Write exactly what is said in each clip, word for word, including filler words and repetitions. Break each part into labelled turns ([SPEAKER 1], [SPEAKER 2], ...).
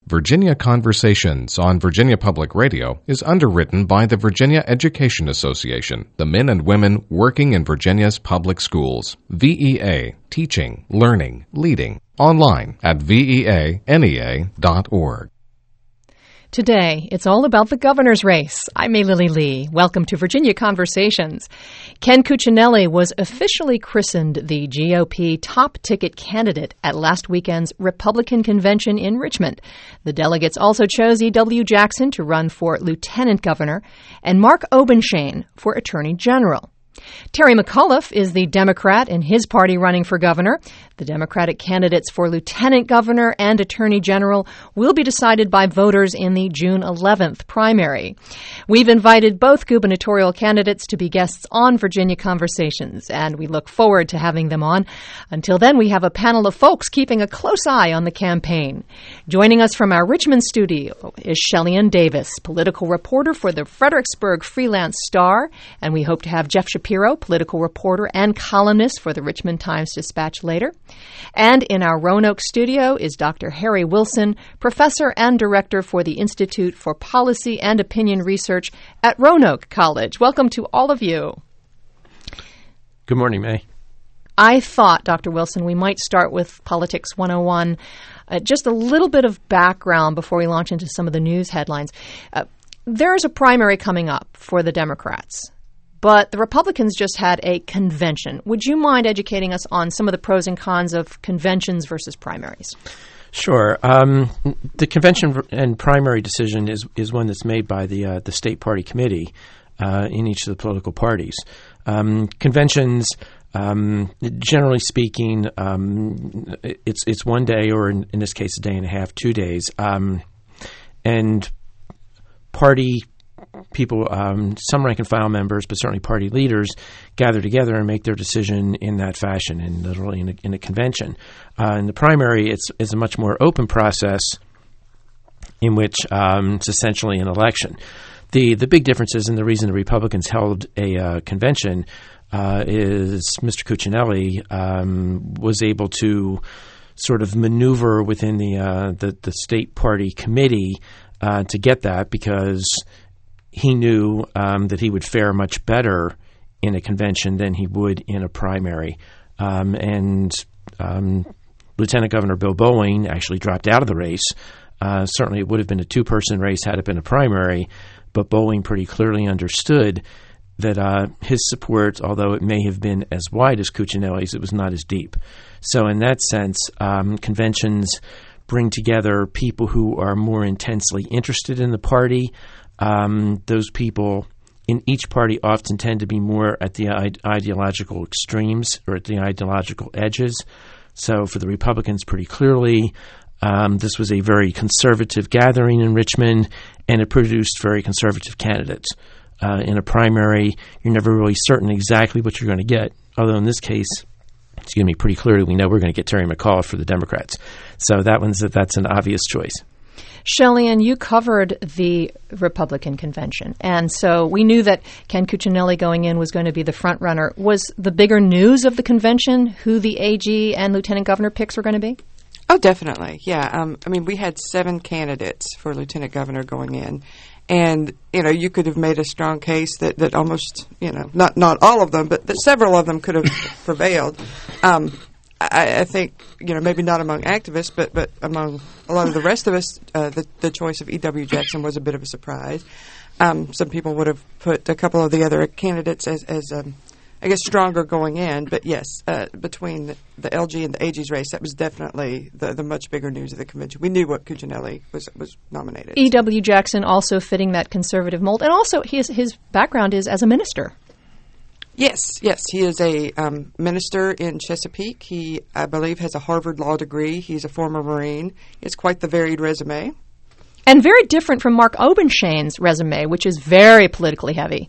[SPEAKER 1] Virginia Conversations on Virginia Public Radio is underwritten by the Virginia Education Association, the men and women working in Virginia's public schools. V E A, teaching, learning, leading. Online at V E A N E A dot org.
[SPEAKER 2] Today, it's all about the governor's race. I'm May Lily Lee. Welcome to Virginia Conversations. Ken Cuccinelli was officially christened the G O P top ticket candidate at last weekend's Republican convention in Richmond. The delegates also chose E W Jackson to run for lieutenant governor and Mark Obenshain for attorney general. Terry McAuliffe is the Democrat in his party running for governor. The Democratic candidates for lieutenant governor and attorney general will be decided by voters in the June eleventh primary. We've invited both gubernatorial candidates to be guests on Virginia Conversations, and we look forward to having them on. Until then, we have a panel of folks keeping a close eye on the campaign. Joining us from our Richmond studio is Shelley-Ann Davis, political reporter for the Fredericksburg Freelance Star, and we hope to have Jeff Shapiro, political reporter and columnist for the Richmond Times-Dispatch later. And in our Roanoke studio is Doctor Harry Wilson, professor and director for the Institute for Policy and Opinion Research at Roanoke College. Welcome to all of you.
[SPEAKER 3] Good morning, May.
[SPEAKER 2] I thought, Doctor Wilson, we might start with Politics one oh one. Uh, just a little bit of background before we launch into some of the news headlines. Uh, there is a primary coming up for the Democrats. But the Republicans just had a convention. Would you mind educating us on some of the pros and cons of conventions versus primaries?
[SPEAKER 3] Sure. Um, the convention and primary decision is is one that's made by the uh, the state party committee uh, in each of the political parties. Um, conventions, um, generally speaking, um, it's it's one day, or in, in this case, a day and a half, two days, um, and party. People, um, some rank-and-file members, but certainly party leaders, gather together and make their decision in that fashion, in literally in a, in a convention. Uh, in the primary, it's, it's a much more open process in which um, it's essentially an election. The the big difference is, and the reason the Republicans held a uh, convention uh, is Mister Cuccinelli um, was able to sort of maneuver within the uh, the, the state party committee uh, to get that, because he knew um, that he would fare much better in a convention than he would in a primary. Um, and um, Lieutenant Governor Bill Boeing actually dropped out of the race. Uh, certainly it would have been a two-person race had it been a primary, but Boeing pretty clearly understood that uh, his support, although it may have been as wide as Cuccinelli's, it was not as deep. So in that sense, um, conventions bring together people who are more intensely interested in the party. Um, those people in each party often tend to be more at the ide- ideological extremes or at the ideological edges. So for the Republicans, pretty clearly, um, this was a very conservative gathering in Richmond, and it produced very conservative candidates. Uh, in a primary, you're never really certain exactly what you're going to get, although in this case, excuse me, pretty clearly we know we're going to get Terry McAuliffe for the Democrats. So that one's that's an obvious choice.
[SPEAKER 2] Shelley-Ann, you covered the Republican convention, and so we knew that Ken Cuccinelli going in was going to be the front runner. Was the bigger news of the convention who the A G and lieutenant governor picks were going to be?
[SPEAKER 4] Oh, definitely, yeah. Um, I mean, we had seven candidates for lieutenant governor going in, and, you know, you could have made a strong case that, that almost, you know, not, not all of them, but that several of them could have prevailed. Um I, I think, you know, maybe not among activists, but, but among a lot of the rest of us, uh, the, the choice of E W Jackson was a bit of a surprise. Um, some people would have put a couple of the other candidates as, as um, I guess, stronger going in. But, yes, uh, between the, the L G and the A G's race, that was definitely the, the much bigger news of the convention. We knew what Cuccinelli was was nominated.
[SPEAKER 2] E W Jackson also fitting that conservative mold. And also his his background is as a minister.
[SPEAKER 4] Yes, yes. He is a um, minister in Chesapeake. He, I believe, has a Harvard Law degree. He's a former Marine. He has quite the varied resume.
[SPEAKER 2] And very different from Mark Obenshain's resume, which is very politically heavy.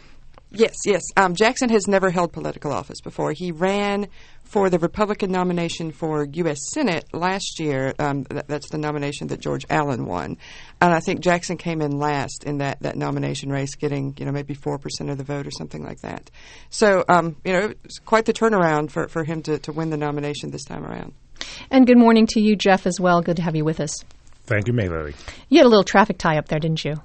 [SPEAKER 4] Yes, yes. Um, Jackson has never held political office before. He ran for the Republican nomination for U S Senate last year. Um, th- that's the nomination that George Allen won. And I think Jackson came in last in that, that nomination race, getting, you know, maybe four percent of the vote or something like that. So, um, you know, it's quite the turnaround for, for him to, to win the nomination this time around.
[SPEAKER 2] And good morning to you, Jeff, as well. Good to have you with us.
[SPEAKER 5] Thank you, May Lily.
[SPEAKER 2] You had a little traffic tie up there, didn't you?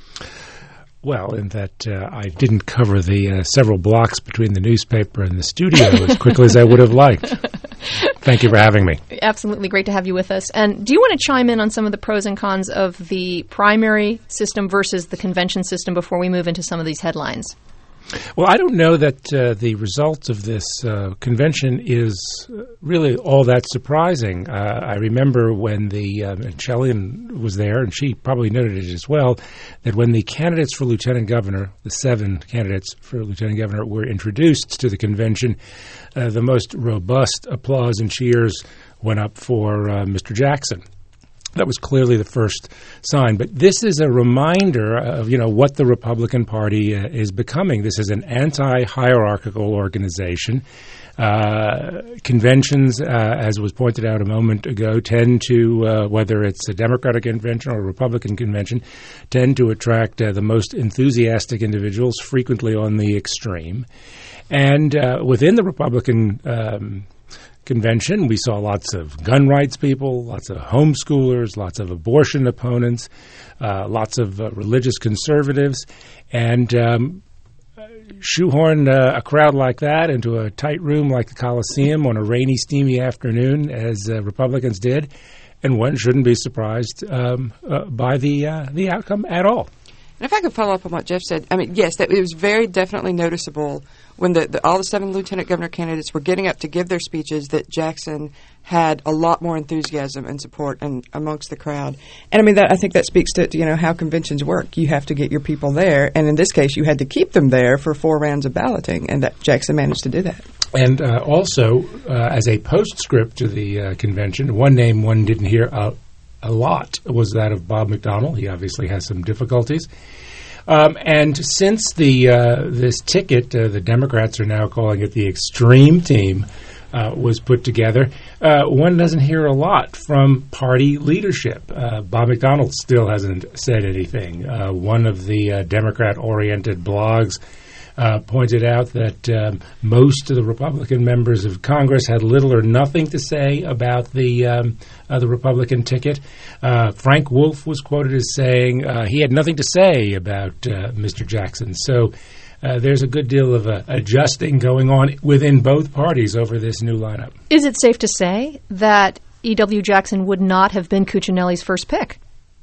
[SPEAKER 5] Well, in that uh, I didn't cover the uh, several blocks between the newspaper and the studio as quickly as I would have liked. Thank you for having me.
[SPEAKER 2] Absolutely great to have you with us. And do you want to chime in on some of the pros and cons of the primary system versus the convention system before we move into some of these headlines?
[SPEAKER 5] Well, I don't know that uh, the result of this uh, convention is really all that surprising. Uh, I remember when the uh, Shelley was there, and she probably noted it as well, that when the candidates for lieutenant governor, the seven candidates for lieutenant governor, were introduced to the convention, uh, the most robust applause and cheers went up for uh, Mister Jackson. That was clearly the first sign. But this is a reminder of, you know, what the Republican Party uh, is becoming. This is an anti-hierarchical organization. Uh, conventions, uh, as was pointed out a moment ago, tend to, uh, whether it's a Democratic convention or a Republican convention, tend to attract uh, the most enthusiastic individuals, frequently on the extreme. And uh, within the Republican um convention, we saw lots of gun rights people, lots of homeschoolers, lots of abortion opponents, uh, lots of uh, religious conservatives, and um, shoehorn uh, a crowd like that into a tight room like the Coliseum on a rainy, steamy afternoon, as uh, Republicans did, and one shouldn't be surprised um, uh, by the uh, the outcome at all.
[SPEAKER 4] And if I could follow up on what Jeff said, I mean, yes, that it was very definitely noticeable when the, the, all the seven lieutenant governor candidates were getting up to give their speeches that Jackson had a lot more enthusiasm and support and amongst the crowd. And I mean, that I think that speaks to, you know, how conventions work. You have to get your people there, and in this case, you had to keep them there for four rounds of balloting, and that Jackson managed to do that.
[SPEAKER 5] And uh, also, uh, as a postscript to the uh, convention, one name one didn't hear a, a lot was that of Bob McDonnell. He obviously has some difficulties. Um, and since the uh, this ticket, uh, the Democrats are now calling it the Extreme Team, uh, was put together, uh, one doesn't hear a lot from party leadership. Uh, Bob McDonnell still hasn't said anything. Uh, one of the uh, Democrat-oriented blogs uh, pointed out that um, most of the Republican members of Congress had little or nothing to say about the um, uh, the Republican ticket. Uh, Frank Wolf was quoted as saying uh, he had nothing to say about uh, Mister Jackson. So uh, there's a good deal of uh, adjusting going on within both parties over this new lineup.
[SPEAKER 2] Is it safe to say that E W. Jackson would not have been Cuccinelli's first pick?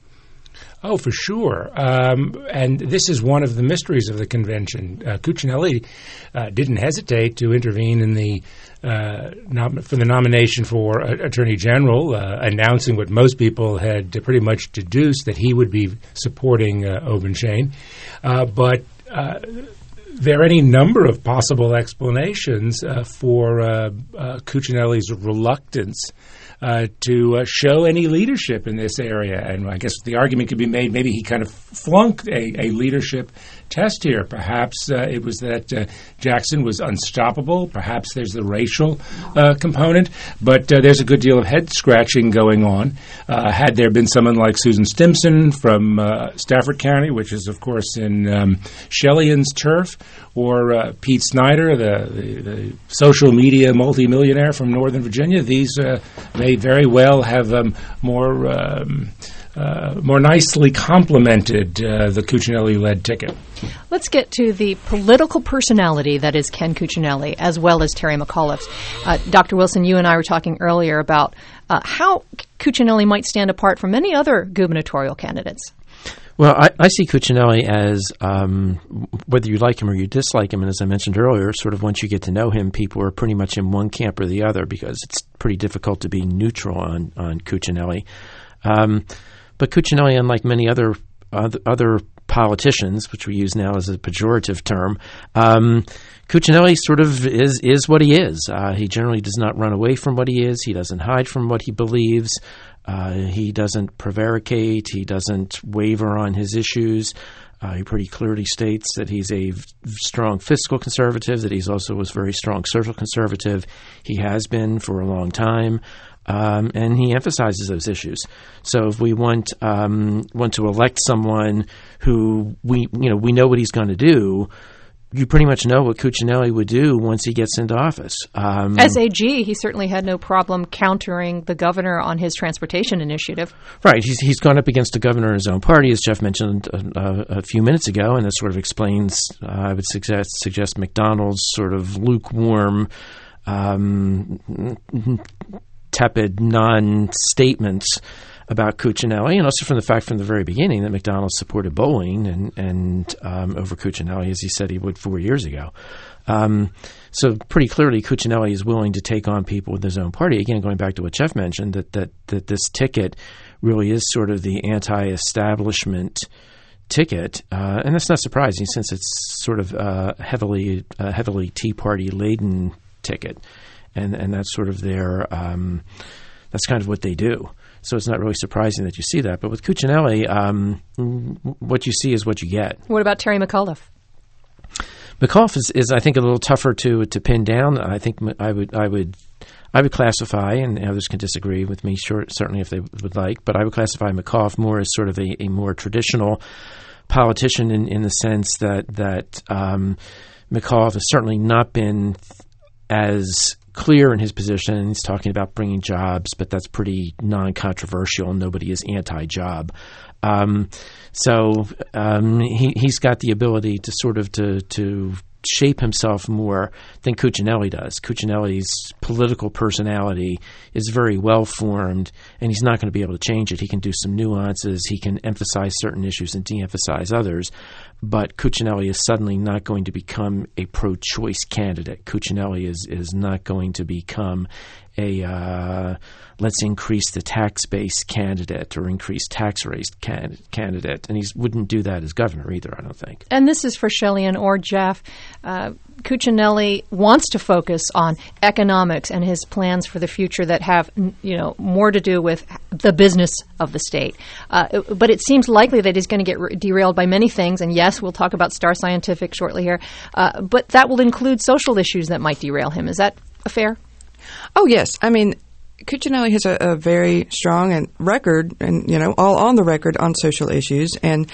[SPEAKER 5] Oh, for sure. Um, and this is one of the mysteries of the convention. Uh, Cuccinelli uh, didn't hesitate to intervene in the uh, nom- for the nomination for uh, Attorney General, uh, announcing what most people had pretty much deduced, that he would be supporting uh, Obenshain. Uh, but uh, there are any number of possible explanations uh, for uh, uh, Cuccinelli's reluctance Uh, to uh, show any leadership in this area. And I guess the argument could be made maybe he kind of flunked a, a leadership test here. Perhaps uh, it was that uh, Jackson was unstoppable. Perhaps there's the racial uh, component. But uh, there's a good deal of head-scratching going on. Uh, had there been someone like Susan Stimson from uh, Stafford County, which is, of course, in um, Shelley's turf, or uh, Pete Snyder, the, the, the social media multimillionaire from Northern Virginia, these uh, may very well have um, more um, uh, more nicely complemented uh, the Cuccinelli-led ticket.
[SPEAKER 2] Let's get to the political personality that is Ken Cuccinelli, as well as Terry McAuliffe. Uh, Doctor Wilson, you and I were talking earlier about uh, how Cuccinelli might stand apart from many other gubernatorial candidates.
[SPEAKER 3] Well, I, I see Cuccinelli as, um, whether you like him or you dislike him, and as I mentioned earlier, sort of once you get to know him, people are pretty much in one camp or the other, because it's pretty difficult to be neutral on, on Cuccinelli. Um, but Cuccinelli, unlike many other, other other politicians, which we use now as a pejorative term, um, Cuccinelli sort of is is what he is. Uh, he generally does not run away from what he is. He doesn't hide from what he believes. Uh, he doesn't prevaricate. He doesn't waver on his issues. Uh, he pretty clearly states that he's a v- strong fiscal conservative, that he's also a very strong social conservative. He has been for a long time, um, and he emphasizes those issues. So if we want um, want to elect someone who we you know we know what he's going to do, you pretty much know what Cuccinelli would do once he gets into office. Um,
[SPEAKER 2] As A G, he certainly had no problem countering the governor on his transportation initiative.
[SPEAKER 3] Right. He's he's gone up against the governor in his own party, as Jeff mentioned uh, a few minutes ago, and that sort of explains, uh, I would suggest, suggest McDonnell's sort of lukewarm, um, tepid non-statements about Cuccinelli, and also from the fact from the very beginning that McDonnell supported Bolling and, and um, over Cuccinelli, as he said he would four years ago. Um, so pretty clearly Cuccinelli is willing to take on people with his own party. Again, going back to what Jeff mentioned, that, that, that this ticket really is sort of the anti-establishment ticket, uh, and that's not surprising since it's sort of uh, heavily uh, heavily Tea Party laden ticket, and and that's sort of their um, that's kind of what they do. So it's not really surprising that you see that. But with Cuccinelli, um, what you see is what you get.
[SPEAKER 2] What about Terry McAuliffe?
[SPEAKER 3] McAuliffe is, is I think, a little tougher to to pin down. I think I would I would I would classify, and others can disagree with me, sure, certainly if they would like, but I would classify McAuliffe more as sort of a, a more traditional politician in, in the sense that that um, McAuliffe has certainly not been as clear in his position. He's talking about bringing jobs, but that's pretty non-controversial. Nobody is anti-job. Um, so um, he, he's got the ability to sort of to, to shape himself more than Cuccinelli does. Cuccinelli's political personality is very well formed, and he's not going to be able to change it. He can do some nuances. He can emphasize certain issues and de-emphasize others. But Cuccinelli is suddenly not going to become a pro-choice candidate. Cuccinelli is is not going to become a uh, let's increase the tax base candidate or increase tax rate can- candidate. And he wouldn't do that as governor either, I don't think.
[SPEAKER 2] And this is for Shelley or Jeff. Uh, Cuccinelli wants to focus on economics and his plans for the future that have, you know, more to do with the business of the state. Uh, but it seems likely that he's going to get re- derailed by many things. And yes, we'll talk about Star Scientific shortly here. Uh, but that will include social issues that might derail him. Is that fair?
[SPEAKER 4] Oh, yes. I mean, Cuccinelli has a, a very strong and record, and, you know, all on the record on social issues. And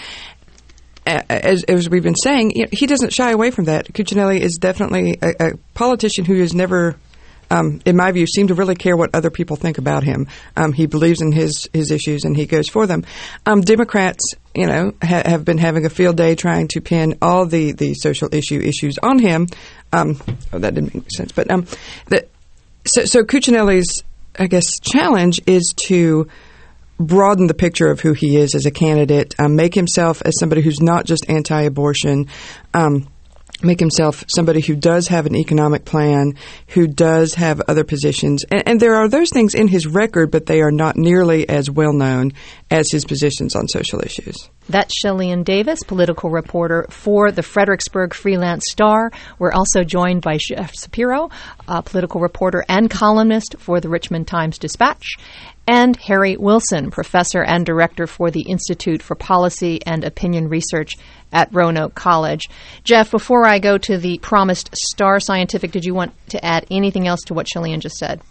[SPEAKER 4] as, as we've been saying, you know, he doesn't shy away from that. Cuccinelli is definitely a, a politician who has never, um, in my view, seemed to really care what other people think about him. Um, he believes in his, his issues, and he goes for them. Um, Democrats, you know, ha- have been having a field day trying to pin all the, the social issue issues on him. Um, oh, that didn't make sense. But um, the, so, so Cuccinelli's, I guess, challenge is to broaden the picture of who he is as a candidate, um, make himself as somebody who's not just anti-abortion, um, make himself somebody who does have an economic plan, who does have other positions. And, and there are those things in his record, but they are not nearly as well known as his positions on social issues.
[SPEAKER 2] That's Shelley Davis, political reporter for the Fredericksburg Freelance Star. We're also joined by Jeff Shapiro, a political reporter and columnist for the Richmond Times-Dispatch, and Harry Wilson, professor and director for the Institute for Policy and Opinion Research at Roanoke College. Jeff, before I go to the promised Star Scientific, did you want to add anything else to what Shelley just said?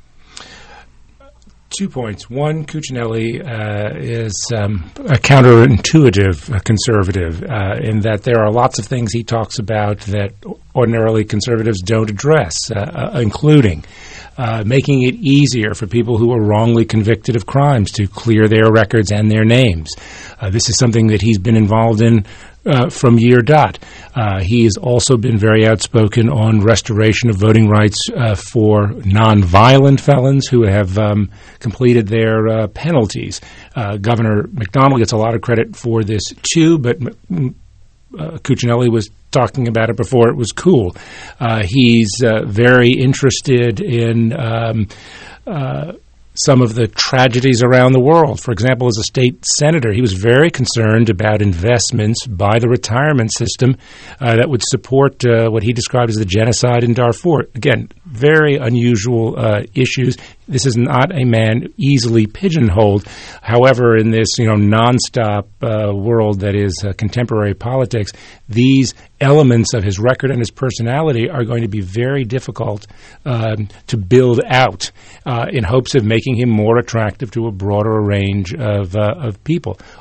[SPEAKER 5] Two points. One, Cuccinelli uh, is um, a counterintuitive uh, conservative uh, in that there are lots of things he talks about that ordinarily conservatives don't address, uh, uh, including uh, making it easier for people who are wrongly convicted of crimes to clear their records and their names. Uh, this is something that he's been involved in Uh, from year dot. Uh, he has also been very outspoken on restoration of voting rights uh, for nonviolent felons who have um, completed their uh, penalties. Uh, Governor McDonnell gets a lot of credit for this too, but uh, Cuccinelli was talking about it before it was cool. Uh, he's uh, very interested in um, uh, some of the tragedies around the world. For example, as a state senator, he was very concerned about investments by the retirement system uh, that would support uh, what he described as the genocide in Darfur. Again, very unusual uh, issues. This is not a man easily pigeonholed. However, in this, you know, nonstop uh, world that is uh, contemporary politics, these elements of his record and his personality are going to be very difficult um, to build out uh, in hopes of making him more attractive to a broader range of uh, of people.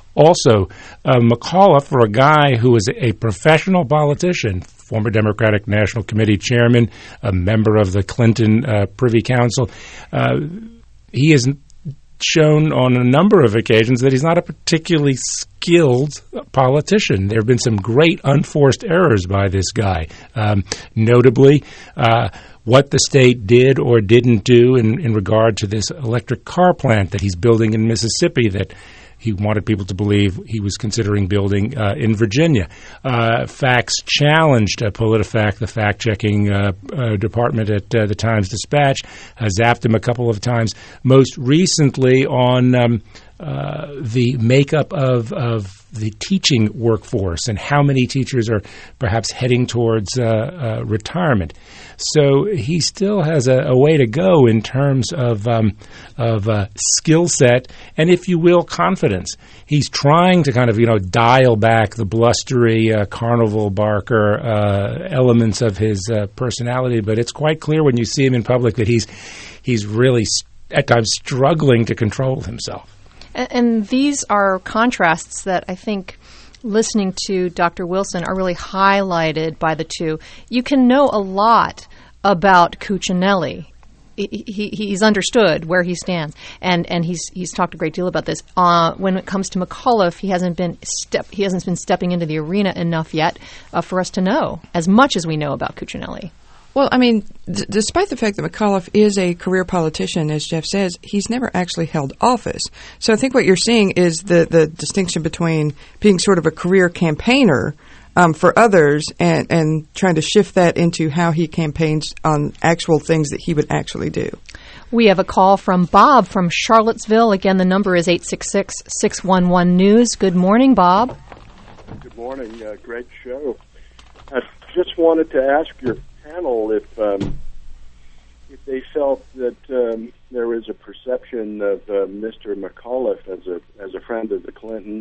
[SPEAKER 5] Also, uh, McAuliffe, for a guy who was a professional politician, former Democratic National Committee chairman, a member of the Clinton uh, Privy Council, uh, he has shown on a number of occasions that he's not a particularly skilled politician. There have been some great unforced errors by this guy, um, notably uh, what the state did or didn't do in, in regard to this electric car plant that he's building in Mississippi that he wanted people to believe he was considering building uh, in Virginia. Uh, Facts challenged uh, PolitiFact, the fact-checking uh, uh, department at uh, the Times-Dispatch, uh, zapped him a couple of times. Most recently on um, uh, the makeup of, of the teaching workforce and how many teachers are perhaps heading towards uh, uh, retirement. So he still has a, a way to go in terms of um, of uh, skill set and, if you will, confidence. He's trying to kind of, you know, dial back the blustery uh, carnival barker uh, elements of his uh, personality, but it's quite clear when you see him in public that he's he's really at times struggling to control himself.
[SPEAKER 2] And, and these are contrasts that I think, listening to Doctor Wilson, are really highlighted by the two. You can know a lot about Cuccinelli. He, he, he's understood where he stands, and, and he's he's talked a great deal about this. Uh, when it comes to McAuliffe, he hasn't been step he hasn't been stepping into the arena enough yet uh, for us to know as much as we know about Cuccinelli.
[SPEAKER 4] Well, I mean, d- despite the fact that McAuliffe is a career politician, as Jeff says, he's never actually held office. So I think what you're seeing is the, the distinction between being sort of a career campaigner um, for others and, and trying to shift that into how he campaigns on actual things that he would actually do.
[SPEAKER 2] We have a call from Bob from Charlottesville. Again, the number is eight six six, six one one, news. Good morning, Bob.
[SPEAKER 6] Good morning. Uh, great show. I just wanted to ask your panel if um, if they felt that um, there was a perception of uh, Mister McAuliffe as a as a friend of the Clintons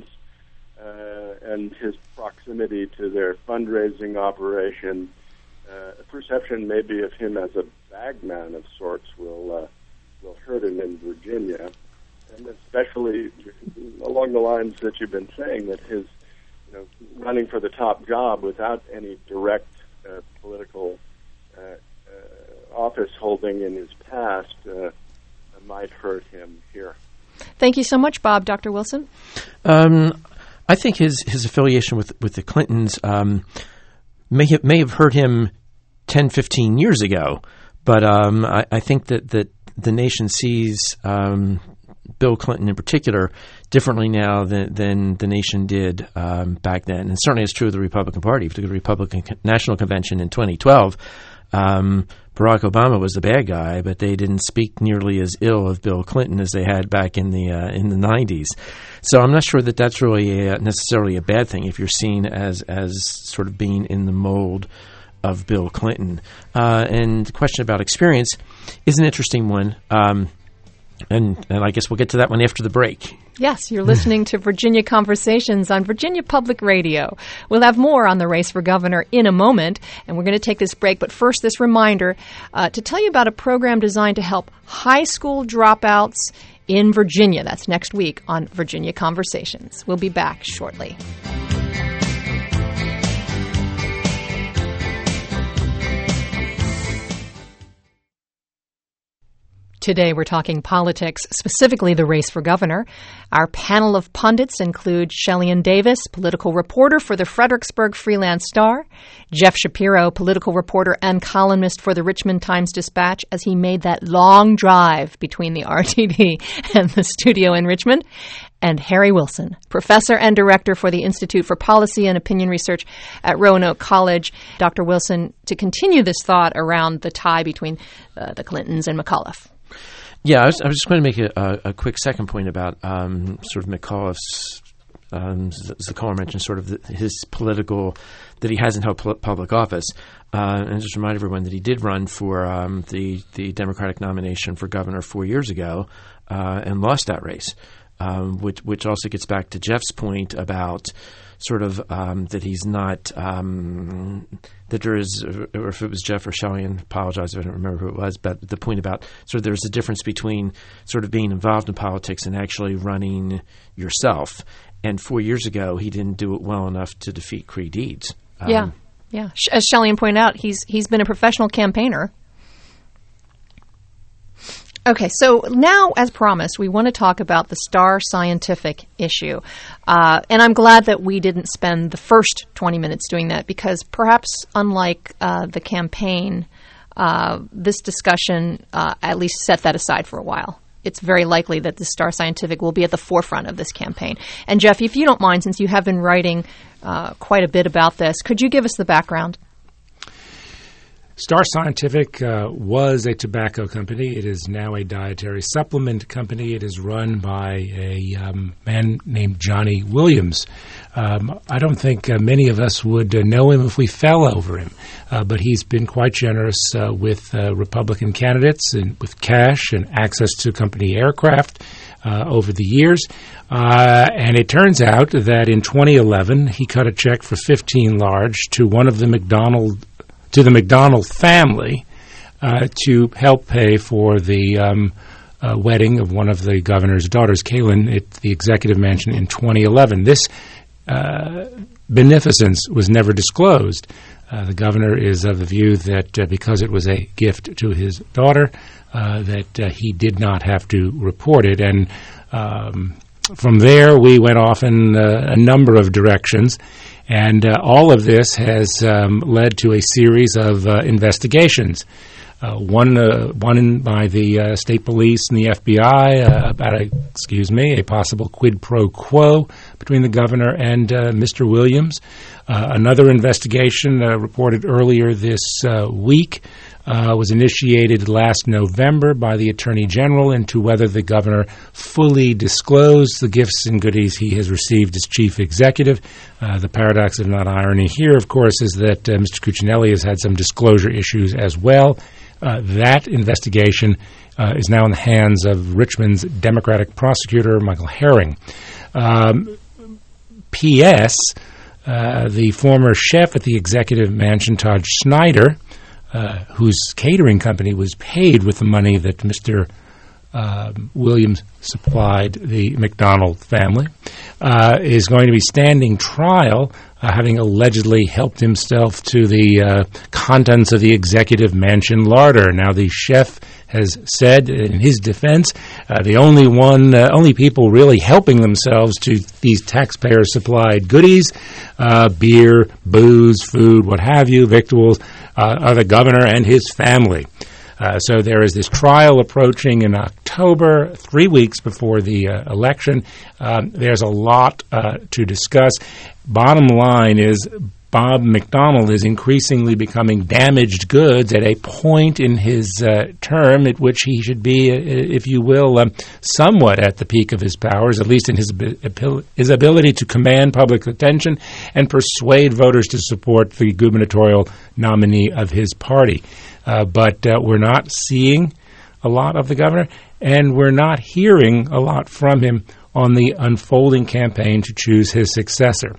[SPEAKER 6] uh, and his proximity to their fundraising operation. Uh, a perception maybe of him as a bagman of sorts will uh, will hurt him in Virginia, and especially along the lines that you've been saying, that his you know running for the top job without any direct uh, political Uh, uh, office holding in his past uh, might hurt him here.
[SPEAKER 2] Thank you so much, Bob. Doctor Wilson?
[SPEAKER 3] Um, I think his, his affiliation with with the Clintons um, may have, may have hurt him ten, fifteen years ago, but um, I, I think that, that the nation sees um, Bill Clinton in particular differently now than, than the nation did um, back then. And certainly it's true of the Republican Party. If you look at the Republican National Convention in twenty twelve, Um, Barack Obama was the bad guy, but they didn't speak nearly as ill of Bill Clinton as they had back in the uh, in the nineties. So I'm not sure that that's really a, necessarily a bad thing if you're seen as as sort of being in the mold of Bill Clinton. Uh, and the question about experience is an interesting one, um, and and I guess we'll get to that one after the break.
[SPEAKER 2] Yes, you're listening to Virginia Conversations on Virginia Public Radio. We'll have more on the race for governor in a moment, and we're going to take this break. But first, this reminder uh, to tell you about a program designed to help high school dropouts in Virginia. That's next week on Virginia Conversations. We'll be back shortly. Today we're talking politics, specifically the race for governor. Our panel of pundits include Shellyan Davis, political reporter for the Fredericksburg Freelance Star, Jeff Shapiro, political reporter and columnist for the Richmond Times-Dispatch, as he made that long drive between the R T D and the studio in Richmond, and Harry Wilson, professor and director for the Institute for Policy and Opinion Research at Roanoke College. Doctor Wilson, to continue this thought around the tie between uh, the Clintons and McAuliffe.
[SPEAKER 3] Yeah, I was, I was just going to make a, a, a quick second point about um, sort of McAuliffe's, um, as the caller mentioned, sort of the, his political, that he hasn't held pu- public office. Uh, and just remind everyone that he did run for um, the, the Democratic nomination for governor four years ago uh, and lost that race. um, which which also gets back to Jeff's point about sort of um, that he's not um, that there is, or if it was Jeff or Shelley, and apologize if I don't remember who it was, but the point about sort of there's a difference between sort of being involved in politics and actually running yourself. And four years ago, he didn't do it well enough to defeat Creigh Deeds. Um,
[SPEAKER 2] yeah, yeah. As Shelley pointed out, he's he's been a professional campaigner. Okay, so now, as promised, we want to talk about the Star Scientific issue. Uh, and I'm glad that we didn't spend the first twenty minutes doing that, because perhaps unlike uh, the campaign, uh, this discussion uh, at least set that aside for a while. It's very likely that the Star Scientific will be at the forefront of this campaign. And Jeff, if you don't mind, since you have been writing uh, quite a bit about this, could you give us the background?
[SPEAKER 5] Star Scientific uh, was a tobacco company. It is now a dietary supplement company. It is run by a um, man named Johnny Williams. Um, I don't think uh, many of us would uh, know him if we fell over him, uh, but he's been quite generous uh, with uh, Republican candidates and with cash and access to company aircraft uh, over the years. Uh, and it turns out that in twenty eleven, he cut a check for fifteen large to one of the McDonald to the McDonald family uh, to help pay for the um, uh, wedding of one of the governor's daughters, Kaylin, at the executive mansion in twenty eleven. This uh, beneficence was never disclosed. Uh, the governor is of the view that uh, because it was a gift to his daughter, uh, that uh, he did not have to report it. And um, from there, we went off in uh, a number of directions. And uh, all of this has um, led to a series of uh, investigations. Uh, one, uh, one by the uh, state police and the F B I uh, about a, excuse me, a possible quid pro quo between the governor and uh, Mister Williams. Uh, another investigation uh, reported earlier this uh, week uh, was initiated last November by the Attorney General into whether the governor fully disclosed the gifts and goodies he has received as chief executive. Uh, the paradox of not irony here, of course, is that uh, Mister Cuccinelli has had some disclosure issues as well. Uh, that investigation uh, is now in the hands of Richmond's Democratic prosecutor, Michael Herring. Um, P S Uh, the former chef at the executive mansion, Todd Schneider, uh, whose catering company was paid with the money that Mister Uh, Williams supplied the McDonald family, uh, is going to be standing trial, uh, having allegedly helped himself to the uh, contents of the executive mansion larder. Now, the chef has said in his defense, uh, the only one, uh, only people really helping themselves to these taxpayer-supplied goodies, uh, beer, booze, food, what have you, victuals, uh, are the governor and his family. Uh, so there is this trial approaching in October, three weeks before the uh, election. Um, there's a lot uh, to discuss. Bottom line is Bob McDonald is increasingly becoming damaged goods at a point in his uh, term at which he should be, uh, if you will, um, somewhat at the peak of his powers, at least in his, ab- his ability to command public attention and persuade voters to support the gubernatorial nominee of his party. Uh, but uh, we're not seeing a lot of the governor, and we're not hearing a lot from him on the unfolding campaign to choose his successor.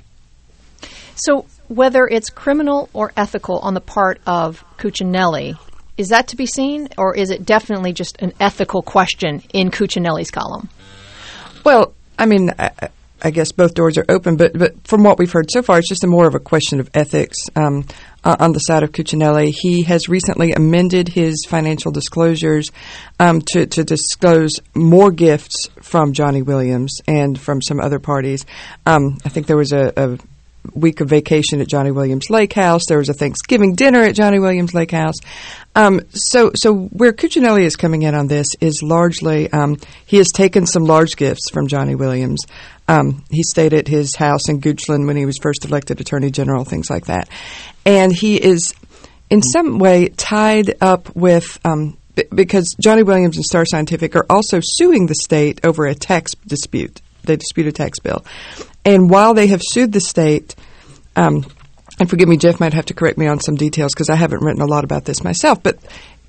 [SPEAKER 2] So whether it's criminal or ethical on the part of Cuccinelli, is that to be seen, or is it definitely just an ethical question in Cuccinelli's column?
[SPEAKER 4] Well, I mean, I, I guess both doors are open, but, but from what we've heard so far, it's just a more of a question of ethics um, uh, on the side of Cuccinelli. He has recently amended his financial disclosures um, to, to disclose more gifts from Johnny Williams and from some other parties. Um, I think there was a, a week of vacation at Johnny Williams Lake House. There was a Thanksgiving dinner at Johnny Williams Lake House. Um, so, so where Cuccinelli is coming in on this is largely um, he has taken some large gifts from Johnny Williams. Um, he stayed at his house in Goochland when he was first elected Attorney General, things like that. And he is in some way tied up with um, b- because Johnny Williams and Star Scientific are also suing the state over a tax dispute. They dispute a tax bill. And while they have sued the state, um, and forgive me, Jeff might have to correct me on some details because I haven't written a lot about this myself, but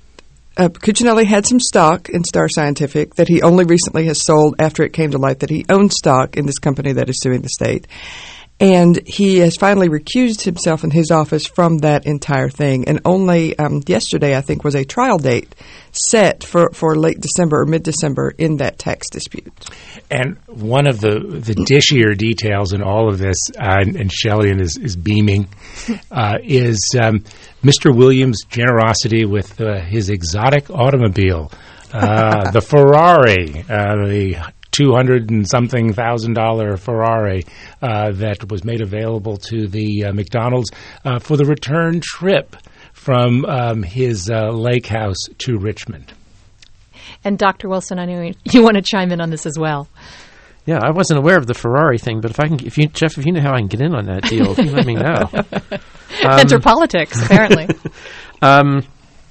[SPEAKER 4] uh, Cuccinelli had some stock in Star Scientific that he only recently has sold after it came to light that he owned stock in this company that is suing the state. And he has finally recused himself in his office from that entire thing. And only um, yesterday, I think, was a trial date set for, for late December or mid-December in that tax dispute.
[SPEAKER 5] And one of the, the dishier details in all of this, uh, and, and Shelley is, is beaming, uh, is um, Mister Williams' generosity with uh, his exotic automobile, uh, the Ferrari, uh, the two hundred and something thousand dollar Ferrari uh, that was made available to the uh, McDonald's uh, for the return trip from um, his uh, lake house to Richmond.
[SPEAKER 2] And Doctor Wilson, I know you want to chime in on this as well.
[SPEAKER 3] Yeah, I wasn't aware of the Ferrari thing, but if I can, if you, Jeff, if you know how I can get in on that deal, you let me know. Um,
[SPEAKER 2] Enter politics, apparently.
[SPEAKER 3] um,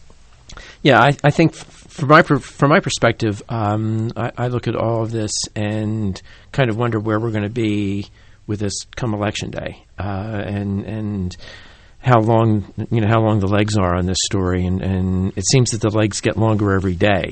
[SPEAKER 3] yeah, I, I think. From my from my perspective, um, I, I look at all of this and kind of wonder where we're going to be with this come election day, uh, and and how long you know how long the legs are on this story, and, and it seems that the legs get longer every day.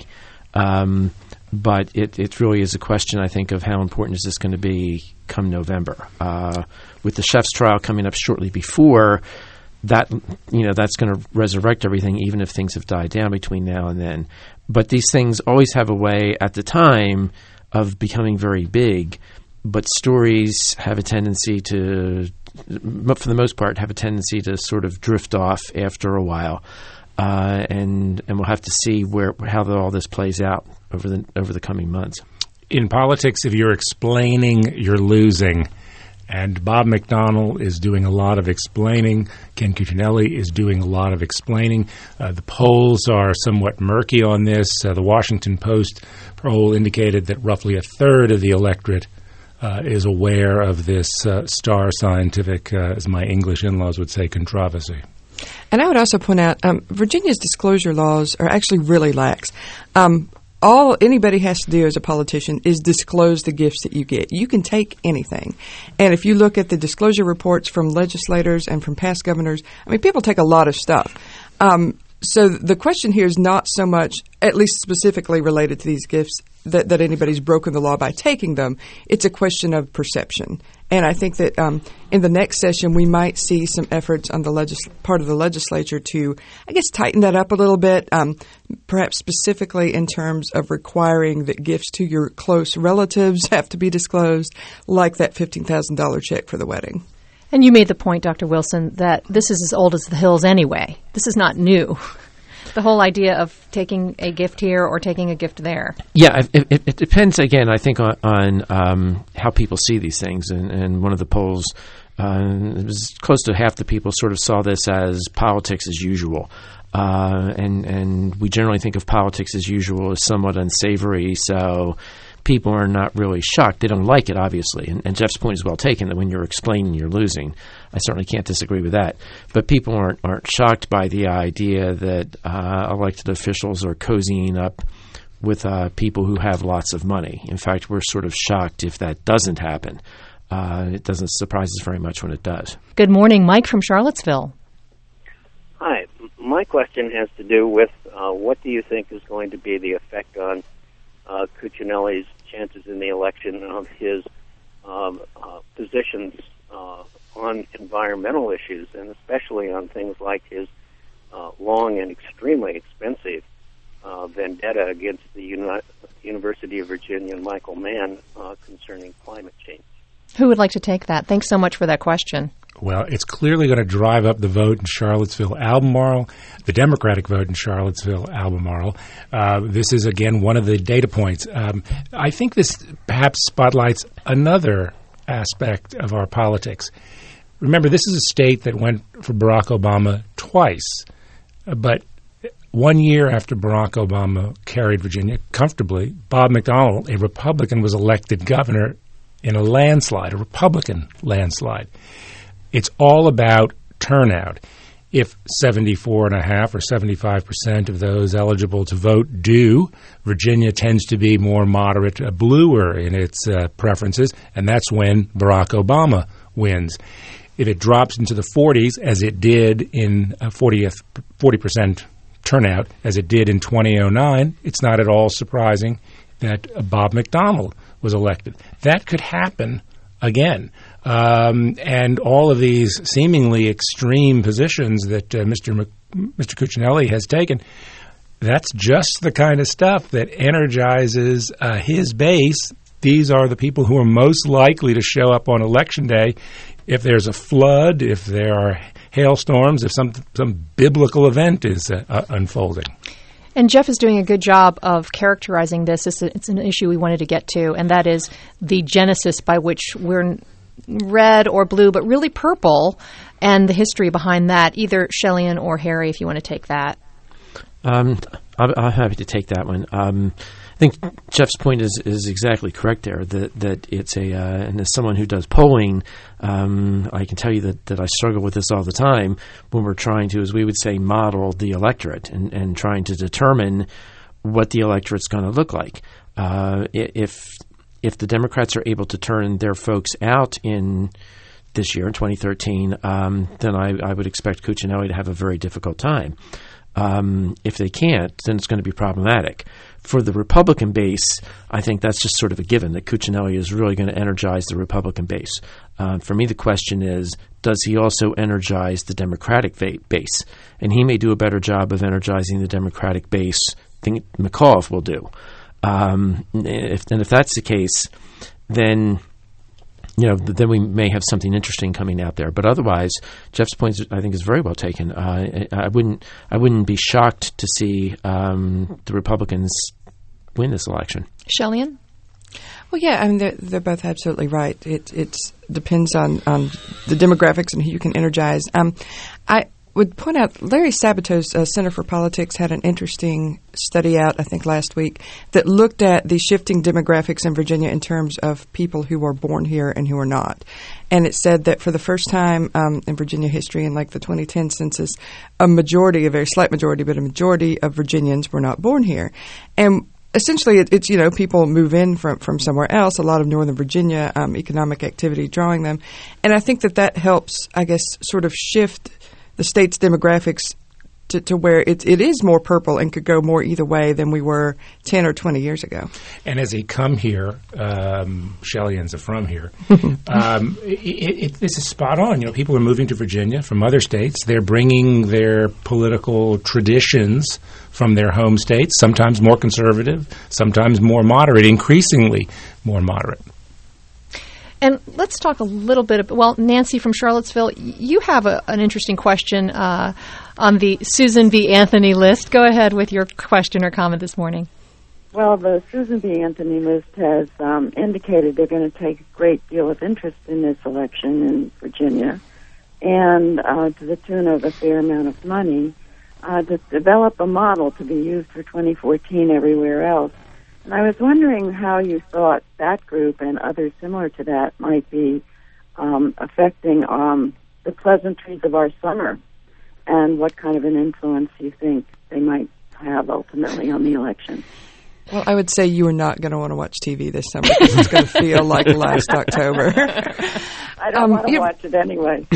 [SPEAKER 3] Um, but it, it really is a question, I think, of how important is this going to be come November, uh, with the chef's trial coming up shortly before. That you know that's going to resurrect everything, even if things have died down between now and then. But these things always have a way at the time of becoming very big. But stories have a tendency to, for the most part, have a tendency to sort of drift off after a while, uh, and and we'll have to see where how all this plays out over the over the coming months.
[SPEAKER 5] In politics, if you're explaining, you're losing. And Bob McDonnell is doing a lot of explaining. Ken Cuccinelli is doing a lot of explaining. Uh, the polls are somewhat murky on this. Uh, the Washington Post poll indicated that roughly a third of the electorate uh, is aware of this uh, Star Scientific, uh, as my English in-laws would say, controversy.
[SPEAKER 4] And I would also point out, um, Virginia's disclosure laws are actually really lax. Um, All anybody has to do as a politician is disclose the gifts that you get. You can take anything. And if you look at the disclosure reports from legislators and from past governors, I mean, people take a lot of stuff. Um, so the question here is not so much, at least specifically related to these gifts, that, that anybody's broken the law by taking them. It's a question of perception. And I think that um, in the next session, we might see some efforts on the legis- part of the legislature to, I guess, tighten that up a little bit, um, perhaps specifically in terms of requiring that gifts to your close relatives have to be disclosed, like that fifteen thousand dollars check for the wedding.
[SPEAKER 2] And you made the point, Doctor Wilson, that this is as old as the hills anyway. This is not new. The whole idea of taking a gift here or taking a gift there.
[SPEAKER 3] Yeah, it, it, it depends, again, I think, on, on um, how people see these things. And, and one of the polls, uh, it was close to half the people sort of saw this as politics as usual. Uh, and, and we generally think of politics as usual as somewhat unsavory, so people are not really shocked. They don't like it, obviously. And, and Jeff's point is well taken, that when you're explaining, you're losing. I certainly can't disagree with that. But people aren't aren't shocked by the idea that uh, elected officials are cozying up with uh, people who have lots of money. In fact, we're sort of shocked if that doesn't happen. Uh, it doesn't surprise us very much when it does.
[SPEAKER 2] Good morning, Mike from Charlottesville.
[SPEAKER 7] Hi. My question has to do with uh, what do you think is going to be the effect on uh, Cuccinelli's chances in the election of his um, uh, positions uh, on environmental issues, and especially on things like his uh, long and extremely expensive uh, vendetta against the Uni- University of Virginia and Michael Mann uh, concerning climate change.
[SPEAKER 2] Who would like to take that? Thanks so much for that question.
[SPEAKER 5] Well, it's clearly going to drive up the vote in Charlottesville, Albemarle, the Democratic vote in Charlottesville, Albemarle. Uh, this is, again, one of the data points. Um, I think this perhaps spotlights another aspect of our politics. Remember, this is a state that went for Barack Obama twice, but one year after Barack Obama carried Virginia comfortably, Bob McDonnell, a Republican, was elected governor in a landslide, a Republican landslide. It's all about turnout. If seventy-four point five or seventy-five percent of those eligible to vote do, Virginia tends to be more moderate, uh, bluer in its uh, preferences, and that's when Barack Obama wins. If it drops into the forties, as it did in uh, forty percent turnout as it did in two thousand nine, it's not at all surprising that uh, Bob McDonnell was elected. That could happen again. Um, and all of these seemingly extreme positions that uh, Mister Mc, Mister Cuccinelli has taken, that's just the kind of stuff that energizes uh, his base. These are the people who are most likely to show up on Election Day if there's a flood, if there are hailstorms, if some some biblical event is uh, uh, unfolding.
[SPEAKER 2] And Jeff is doing a good job of characterizing this. It's, a, it's an issue we wanted to get to, and that is the genesis by which we're red or blue, but really purple, and the history behind that. Either Shellyan or Harry, if you want to take that.
[SPEAKER 3] Um, I'm, I'm happy to take that one. Um, I think Jeff's point is, is exactly correct there, that that it's a, uh, and as someone who does polling, um, I can tell you that, that I struggle with this all the time when we're trying to, as we would say, model the electorate and, and trying to determine what the electorate's going to look like. Uh, if if the Democrats are able to turn their folks out in this year, in twenty thirteen, um, then I, I would expect Cuccinelli to have a very difficult time. Um, if they can't, then it's going to be problematic. For the Republican base, I think that's just sort of a given, that Cuccinelli is really going to energize the Republican base. Uh, for me, the question is, does he also energize the Democratic va- base? And he may do a better job of energizing the Democratic base than McAuliffe will do. Um, if, and if that's the case, then... You know, then we may have something interesting coming out there. But otherwise, Jeff's point, I think, is very well taken. Uh, I wouldn't, I wouldn't be shocked to see um, the Republicans win this election.
[SPEAKER 2] Shellyan?
[SPEAKER 4] Well, yeah, I mean, they're, they're both absolutely right. It it's depends on, on the demographics and who you can energize. Um, I would point out Larry Sabato's uh, Center for Politics had an interesting study out, I think, last week that looked at the shifting demographics in Virginia in terms of people who are born here and who are not. And it said that for the first time um, in Virginia history, in like the twenty ten census, a majority, a very slight majority, but a majority of Virginians were not born here. And essentially, it, it's, you know, people move in from, from somewhere else, a lot of Northern Virginia um, economic activity drawing them. And I think that that helps, I guess, sort of shift the state's demographics to, to where it, it is more purple and could go more either way than we were ten or twenty years ago.
[SPEAKER 5] And as he come here, um, Shellyan's a from here, um, it, it, this is spot on. You know, people are moving to Virginia from other states. They're bringing their political traditions from their home states, sometimes more conservative, sometimes more moderate, increasingly more moderate.
[SPEAKER 2] And let's talk a little bit about, well, Nancy from Charlottesville, you have a, an interesting question uh, on the Susan B. Anthony list. Go ahead with your question or comment this morning.
[SPEAKER 8] Well, the Susan B. Anthony list has um, indicated they're going to take a great deal of interest in this election in Virginia, and uh, to the tune of a fair amount of money, uh, to develop a model to be used for twenty fourteen everywhere else. And I was wondering how you thought that group and others similar to that might be um, affecting um, the pleasantries of our summer, and what kind of an influence you think they might have ultimately on the election.
[SPEAKER 4] Well, I would say you are not going to want to watch T V this summer because it's going to feel like last October.
[SPEAKER 8] I don't um, want to watch it anyway.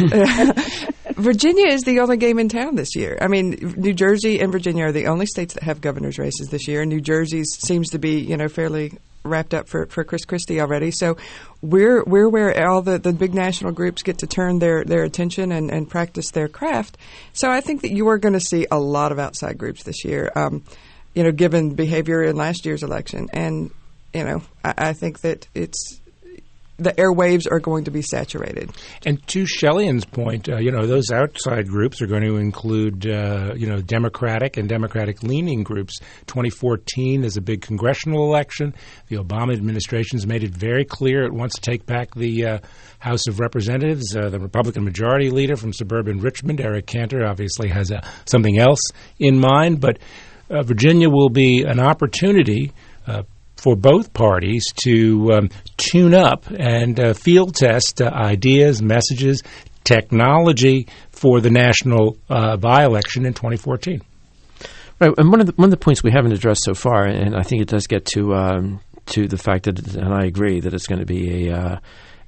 [SPEAKER 4] Virginia is the only game in town this year. I mean, New Jersey and Virginia are the only states that have governor's races this year. New Jersey seems to be, you know, fairly wrapped up for, for Chris Christie already. So we're we're where all the, the big national groups get to turn their, their attention and, and practice their craft. So I think that you are going to see a lot of outside groups this year, um, you know, given behavior in last year's election. And, you know, I, I think that it's the airwaves are going to be saturated.
[SPEAKER 5] And to Shellyan's point, uh, you know, those outside groups are going to include, uh, you know, Democratic and Democratic-leaning groups. twenty fourteen is a big congressional election. The Obama administration's made it very clear it wants to take back the uh, House of Representatives. Uh, the Republican Majority Leader from suburban Richmond, Eric Cantor, obviously has uh, something else in mind. But uh, Virginia will be an opportunity uh, for both parties to um, tune up and uh, field test uh, ideas, messages, technology for the national uh, by-election in twenty fourteen.
[SPEAKER 3] Right, and one of the one of the points we haven't addressed so far, and I think it does get to um, to the fact that, and I agree that it's going to be a uh,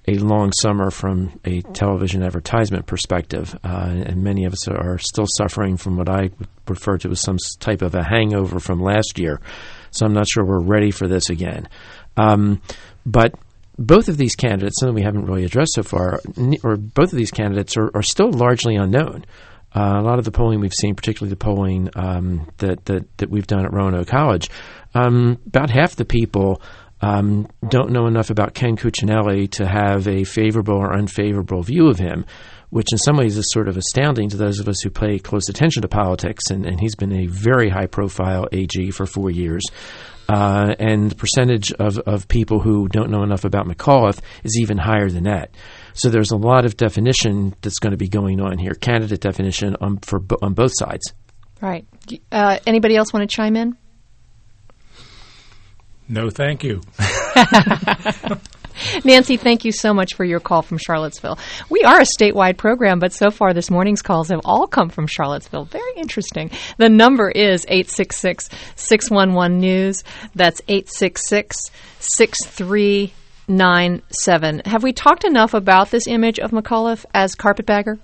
[SPEAKER 3] a long summer from a television advertisement perspective, uh, and many of us are still suffering from what I would refer to as some type of a hangover from last year. So I'm not sure we're ready for this again. Um, but both of these candidates, something we haven't really addressed so far, or both of these candidates are, are still largely unknown. Uh, a lot of the polling we've seen, particularly the polling um, that, that that we've done at Roanoke College, um, about half the people Um, don't know enough about Ken Cuccinelli to have a favorable or unfavorable view of him, which in some ways is sort of astounding to those of us who pay close attention to politics, and, and he's been a very high-profile A G for four years. Uh, and the percentage of, of people who don't know enough about McAuliffe is even higher than that. So there's a lot of definition that's going to be going on here, candidate definition on, for, on both sides.
[SPEAKER 2] Right. Uh, anybody else want to chime in?
[SPEAKER 5] No, thank you.
[SPEAKER 2] Nancy, thank you so much for your call from Charlottesville. We are a statewide program, but so far this morning's calls have all come from Charlottesville. Very interesting. The number is eight six six, six one one, news. That's eight six six, six three nine seven. Have we talked enough about this image of McAuliffe as carpetbagger?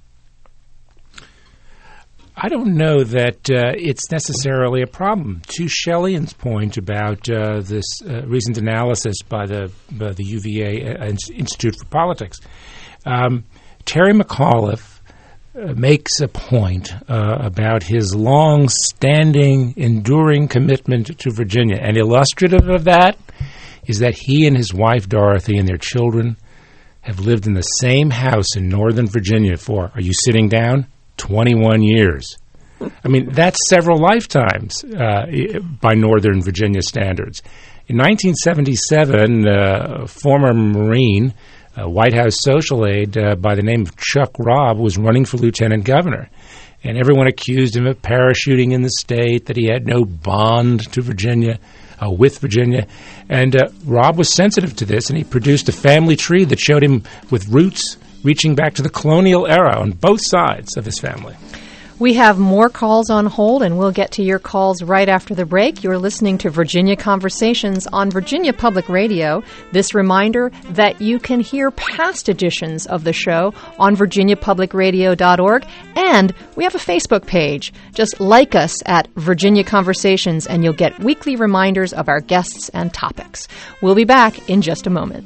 [SPEAKER 5] I don't know that uh, it's necessarily a problem. To Shellyan's point about uh, this uh, recent analysis by the by the U V A Institute for Politics, um, Terry McAuliffe uh, makes a point uh, about his long-standing, enduring commitment to Virginia. And illustrative of that is that he and his wife, Dorothy, and their children have lived in the same house in Northern Virginia for, are you sitting down? twenty-one years. I mean, that's several lifetimes uh, by Northern Virginia standards. In nineteen seventy-seven, uh, a former Marine, a White House social aide uh, by the name of Chuck Robb was running for lieutenant governor. And everyone accused him of parachuting in the state, that he had no bond to Virginia, uh, with Virginia. And uh, Robb was sensitive to this, and he produced a family tree that showed him with roots reaching back to the colonial era on both sides of his family.
[SPEAKER 2] We have more calls on hold, and we'll get to your calls right after the break. You're listening to Virginia Conversations on Virginia Public Radio. This reminder that you can hear past editions of the show on virginia public radio dot org, and we have a Facebook page. Just like us at Virginia Conversations, and you'll get weekly reminders of our guests and topics. We'll be back in just a moment.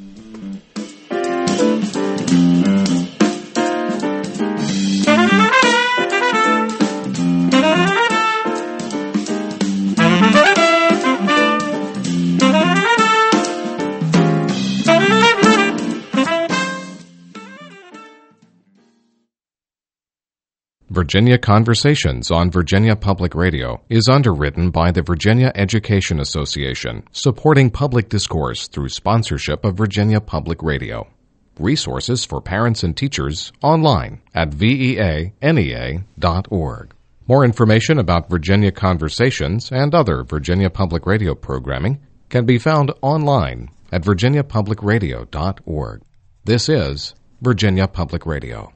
[SPEAKER 1] Virginia Conversations on Virginia Public Radio is underwritten by the Virginia Education Association, supporting public discourse through sponsorship of Virginia Public Radio. Resources for parents and teachers online at V E A N E A dot org. More information about Virginia Conversations and other Virginia Public Radio programming can be found online at virginia public radio dot org. This is Virginia Public Radio.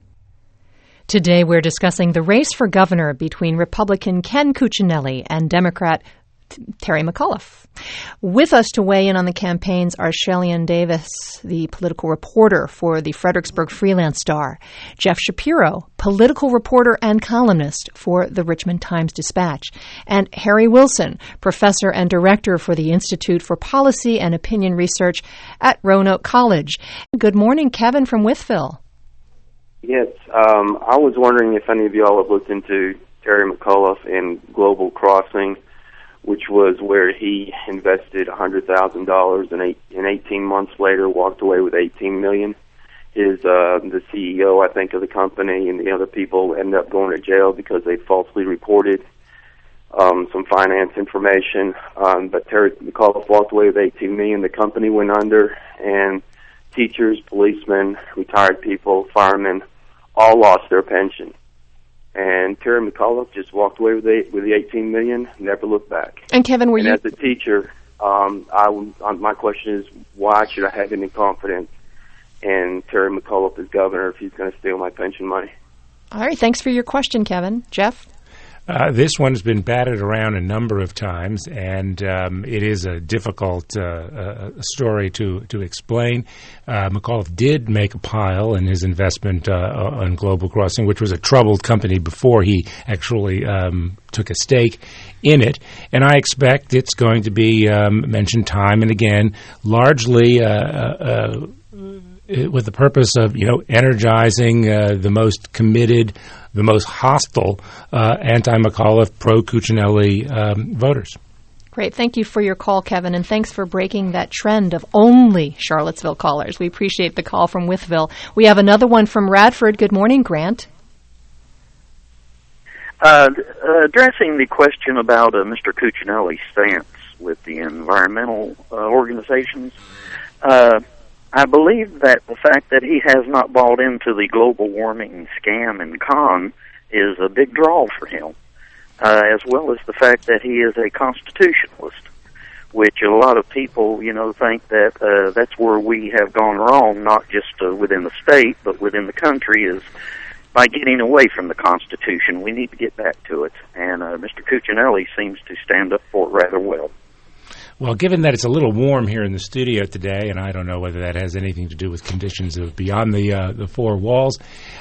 [SPEAKER 2] Today we're discussing the race for governor between Republican Ken Cuccinelli and Democrat Terry McAuliffe. With us to weigh in on the campaigns are Shellyan Davis, the political reporter for the Fredericksburg Freelance Star, Jeff Shapiro, political reporter and columnist for the Richmond Times-Dispatch, and Harry Wilson, professor and director for the Institute for Policy and Opinion Research at Roanoke College. Good morning, Kevin from Wytheville.
[SPEAKER 9] Yes, um, I was wondering if any of y'all have looked into Terry McAuliffe and Global Crossing, which was where he invested one hundred thousand dollars and, eight, and eighteen months later walked away with eighteen million dollars. His uh, the C E O, I think, of the company and the other people ended up going to jail because they falsely reported um, some finance information. Um, but Terry McAuliffe walked away with eighteen million dollars. The company went under, and teachers, policemen, retired people, firemen, all lost their pension. And Terry McAuliffe just walked away with the, with the eighteen million dollars, never looked back.
[SPEAKER 2] And Kevin, were
[SPEAKER 9] and
[SPEAKER 2] you...
[SPEAKER 9] as a teacher, um, I, um, my question is, why should I have any confidence in Terry McAuliffe as governor if he's going to steal my pension money?
[SPEAKER 2] All right, thanks for your question, Kevin. Jeff?
[SPEAKER 5] Uh, this one has been batted around a number of times, and um, it is a difficult uh, uh, story to, to explain. Uh, McAuliffe did make a pile in his investment uh, on Global Crossing, which was a troubled company before he actually um, took a stake in it. And I expect it's going to be um, mentioned time and again, largely uh, uh, with the purpose of, you know, energizing uh, the most committed, the most hostile uh, anti-McAuliffe, pro-Cuccinelli um, voters.
[SPEAKER 2] Great. Thank you for your call, Kevin, and thanks for breaking that trend of only Charlottesville callers. We appreciate the call from Wytheville. We have another one from Radford. Good morning, Grant.
[SPEAKER 10] Uh, addressing the question about uh, Mister Cuccinelli's stance with the environmental uh, organizations, uh, I believe that the fact that he has not bought into the global warming scam and con is a big draw for him, uh, as well as the fact that he is a constitutionalist, which a lot of people, you know, think that uh, that's where we have gone wrong, not just uh, within the state, but within the country, is by getting away from the Constitution. We need to get back to it, and uh, Mister Cuccinelli seems to stand up for it rather well.
[SPEAKER 5] Well, given that it's a little warm here in the studio today, and I don't know whether that has anything to do with conditions of beyond the uh, the four walls,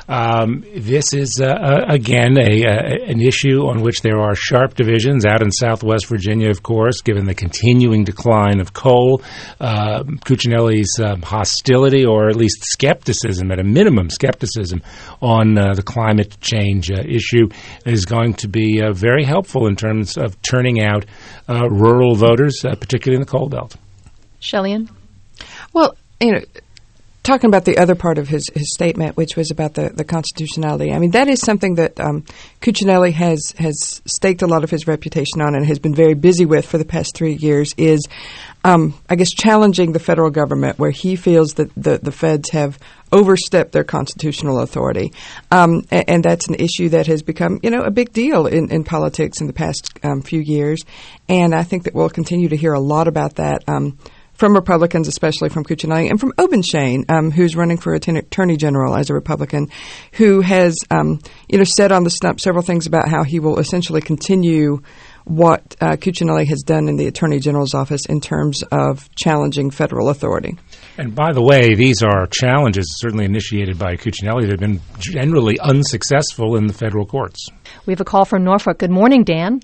[SPEAKER 5] um, this is, uh, uh, again, a, uh, an issue on which there are sharp divisions out in Southwest Virginia, of course, given the continuing decline of coal. Uh, Cuccinelli's um, hostility, or at least skepticism, at a minimum skepticism, on uh, the climate change uh, issue is going to be uh, very helpful in terms of turning out uh, rural voters, uh, particularly in the coal belt.
[SPEAKER 2] Shellyan?
[SPEAKER 4] Well, you know, talking about the other part of his, his statement, which was about the, the constitutionality, I mean, that is something that um, Cuccinelli has, has staked a lot of his reputation on and has been very busy with for the past three years is, um, I guess, challenging the federal government where he feels that the, the feds have overstepped their constitutional authority. Um, and, and that's an issue that has become, you know, a big deal in, in politics in the past um, few years. And I think that we'll continue to hear a lot about that um, from Republicans, especially from Cuccinelli, and from Obenshain, um, who's running for Attorney General as a Republican, who has, um, you know, said on the stump several things about how he will essentially continue what uh, Cuccinelli has done in the Attorney General's office in terms of challenging federal authority.
[SPEAKER 5] And by the way, these are challenges certainly initiated by Cuccinelli that have been generally unsuccessful in the federal courts.
[SPEAKER 2] We have a call from Norfolk. Good morning, Dan.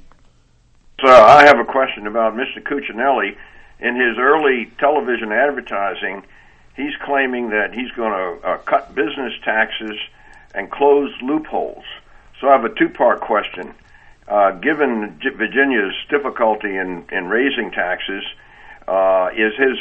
[SPEAKER 11] So I have a question about Mister Cuccinelli. In his early television advertising, he's claiming that he's going to uh, cut business taxes and close loopholes. So I have a two-part question. Uh, given Virginia's difficulty in, in raising taxes, uh, is his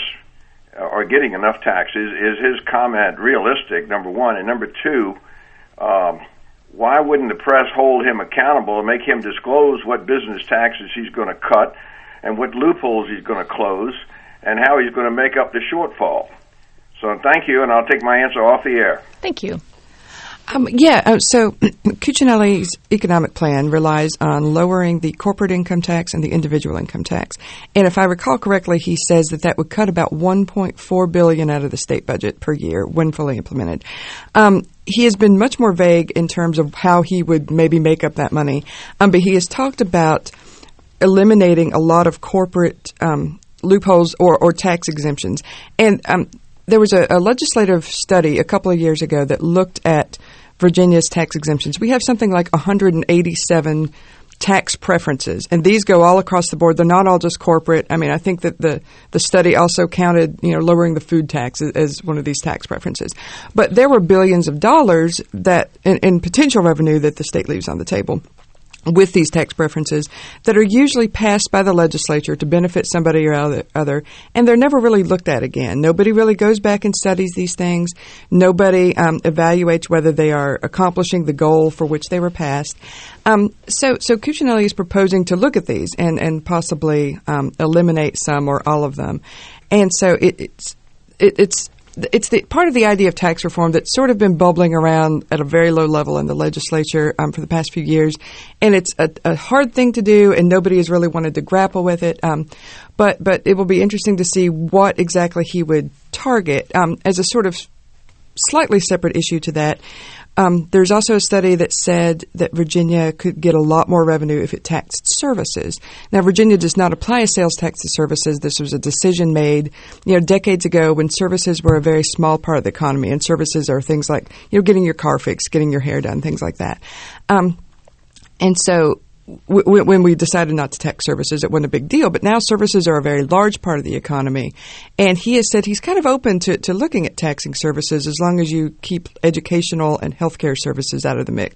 [SPEAKER 11] or getting enough taxes, is his comment realistic, number one? And number two, um, why wouldn't the press hold him accountable and make him disclose what business taxes he's going to cut and what loopholes he's going to close and how he's going to make up the shortfall? So thank you, and I'll take my answer off the air.
[SPEAKER 2] Thank you.
[SPEAKER 4] Um, yeah, uh, so Cuccinelli's economic plan relies on lowering the corporate income tax and the individual income tax. And if I recall correctly, he says that that would cut about one point four billion dollars out of the state budget per year when fully implemented. Um, he has been much more vague in terms of how he would maybe make up that money, um, but he has talked about eliminating a lot of corporate um, loopholes or, or tax exemptions. And um, there was a, a legislative study a couple of years ago that looked at Virginia's tax exemptions. We have something like one hundred eighty-seven tax preferences, and these go all across the board. They're not all just corporate. I mean, I think that the, the study also counted, you know, lowering the food tax as, as one of these tax preferences. But there were billions of dollars that in, in potential revenue that the state leaves on the table with these tax preferences that are usually passed by the legislature to benefit somebody or other, other, and they're never really looked at again. Nobody really goes back and studies these things. Nobody um, evaluates whether they are accomplishing the goal for which they were passed. Um, so, so Cuccinelli is proposing to look at these and, and possibly um, eliminate some or all of them. And so it, it's it, it's It's the part of the idea of tax reform that's sort of been bubbling around at a very low level in the legislature um, for the past few years, and it's a, a hard thing to do, and nobody has really wanted to grapple with it. Um, but but it will be interesting to see what exactly he would target um, as a sort of slightly separate issue to that. Um, there's also a study that said that Virginia could get a lot more revenue if it taxed services. Now, Virginia does not apply a sales tax to services. This was a decision made, you know, decades ago when services were a very small part of the economy, and services are things like, you know, getting your car fixed, getting your hair done, things like that. Um, and so w- when we decided not to tax services, it wasn't a big deal. But now services are a very large part of the economy. And he has said he's kind of open to, to looking at taxing services as long as you keep educational and healthcare services out of the mix.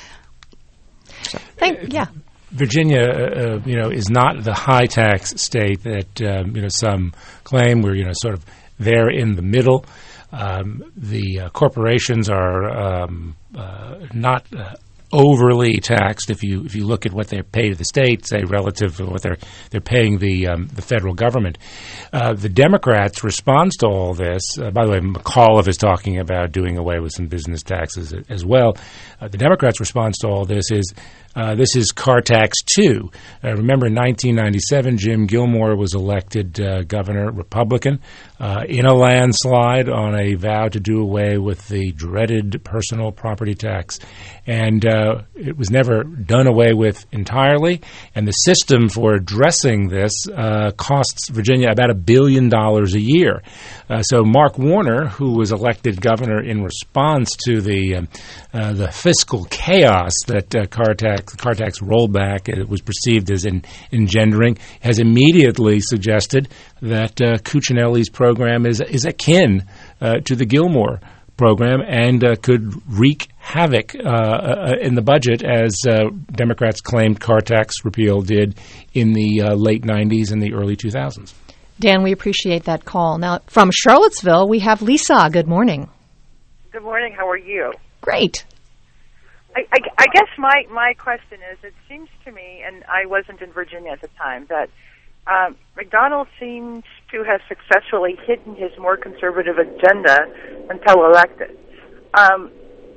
[SPEAKER 4] So.
[SPEAKER 2] Thank, yeah.
[SPEAKER 5] Virginia, uh, you know, is not the high tax state that um, you know some claim. We're you know sort of there in the middle. Um, the uh, corporations are um, uh, not uh, overly taxed if you if you look at what they pay to the state, say relative to what they're they're paying the um, the federal government. Uh, the Democrats' response to all this, uh, by the way, McAuliffe is talking about doing away with some business taxes as well. Uh, the Democrats' response to all this is uh, this is car tax two. Uh, remember, in nineteen ninety-seven, Jim Gilmore was elected uh, governor, Republican, uh, in a landslide on a vow to do away with the dreaded personal property tax. And uh, it was never done away with entirely. And the system for addressing this uh, costs Virginia about a billion dollars a year. Uh, so Mark Warner, who was elected governor in response to the uh, uh, the fiscal chaos that uh, car tax car tax rollback it was perceived as in, engendering, has immediately suggested that uh, Cuccinelli's program is is akin uh, to the Gilmore program and uh, could wreak havoc uh, uh, in the budget, as uh, Democrats claimed car tax repeal did in the uh, late nineties and the early two thousands.
[SPEAKER 2] Dan, we appreciate that call. Now, from Charlottesville, we have Lisa. Good morning.
[SPEAKER 12] Good morning. How are you?
[SPEAKER 2] Great.
[SPEAKER 12] I, I, I guess my, my question is, it seems to me, and I wasn't in Virginia at the time, that um, McDonnell seems to have successfully hidden his more conservative agenda until elected. Um,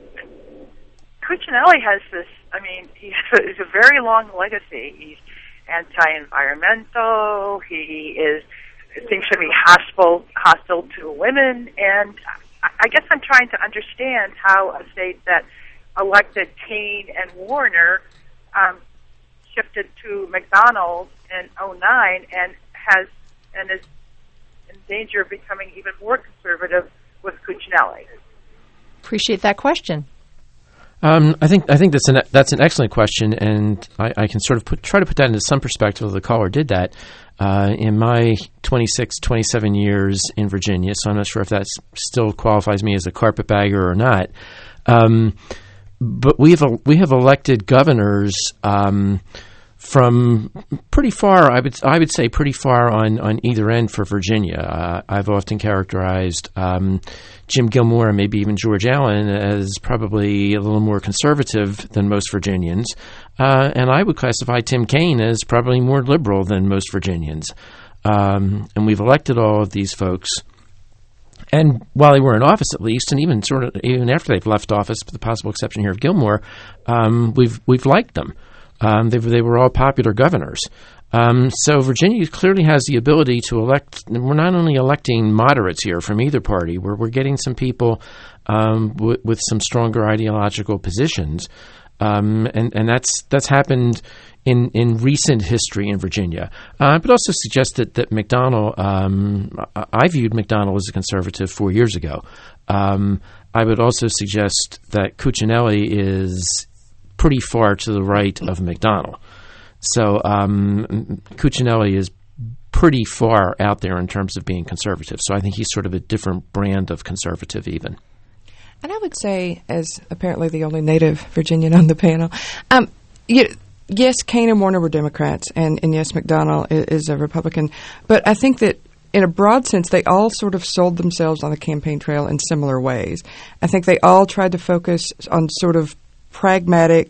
[SPEAKER 12] Cuccinelli has this, I mean, he has a, he has a very long legacy. He's anti-environmental. He is, seems to be hostile, hostile to women. And I guess I'm trying to understand how a state that elected Kane and Warner um, shifted to McDonnell in oh nine and has and is in danger of becoming even more conservative with Cuccinelli.
[SPEAKER 2] Appreciate that question.
[SPEAKER 3] Um, I think I think that's an that's an excellent question, and I, I can sort of put, try to put that into some perspective. The caller did that uh, in my twenty-six, twenty-seven years in Virginia, so I'm not sure if that still qualifies me as a carpetbagger or not. Um, but we have we have elected governors um, from pretty far. I would I would say pretty far on, on either end for Virginia. Uh, I've often characterized um, Jim Gilmore and maybe even George Allen as probably a little more conservative than most Virginians, uh, and I would classify Tim Kaine as probably more liberal than most Virginians. Um, and we've elected all of these folks. And while they were in office, at least, and even sort of even after they've left office, with the possible exception here of Gilmore, um, we've we've liked them. Um, they, they were all popular governors. Um, so Virginia clearly has the ability to elect. We're not only electing moderates here from either party. We're we're getting some people um, w- with some stronger ideological positions, um, and and that's that's happened in, in recent history in Virginia. Uh, but also suggest that that McDonnell. Um, I viewed McDonnell as a conservative four years ago. Um, I would also suggest that Cuccinelli is pretty far to the right of McDonnell. So um, Cuccinelli is pretty far out there in terms of being conservative. So I think he's sort of a different brand of conservative even.
[SPEAKER 4] And I would say, as apparently the only native Virginian on the panel, um, you, yes, Kane and Warner were Democrats, and, and yes, McDonnell is, is a Republican. But I think that in a broad sense, they all sort of sold themselves on the campaign trail in similar ways. I think they all tried to focus on sort of pragmatic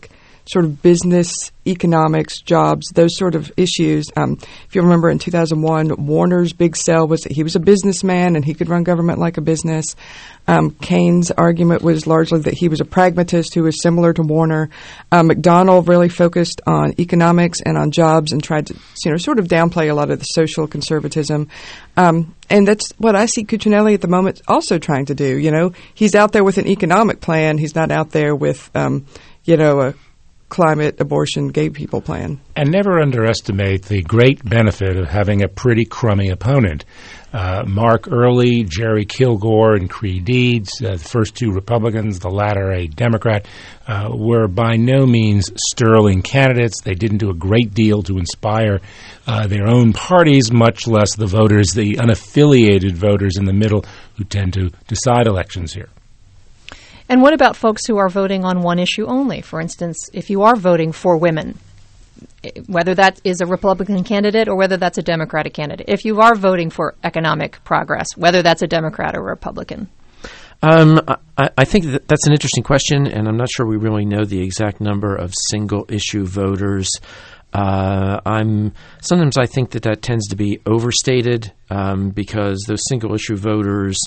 [SPEAKER 4] sort of business, economics, jobs, those sort of issues. Um, if you remember in two thousand one, Warner's big sell was that he was a businessman and he could run government like a business. Um, Keynes' argument was largely that he was a pragmatist who was similar to Warner. Um, McDonnell really focused on economics and on jobs and tried to, you know, sort of downplay a lot of the social conservatism. Um, and that's what I see Cuccinelli at the moment also trying to do. You know, he's out there with an economic plan. He's not out there with, um, you know, a climate, abortion, gay people plan.
[SPEAKER 5] And never underestimate the great benefit of having a pretty crummy opponent. Uh, Mark Earley, Jerry Kilgore, and Creed Deeds, uh, the first two Republicans, the latter a Democrat, uh, were by no means sterling candidates. They didn't do a great deal to inspire uh, their own parties, much less the voters, the unaffiliated voters in the middle who tend to decide elections here.
[SPEAKER 2] And what about folks who are voting on one issue only? For instance, if you are voting for women, whether that is a Republican candidate or whether that's a Democratic candidate, if you are voting for economic progress, whether that's a Democrat or a Republican?
[SPEAKER 3] Um, I, I think that that's an interesting question, and I'm not sure we really know the exact number of single-issue voters. Uh, I'm sometimes I think that that tends to be overstated um, because those single-issue voters,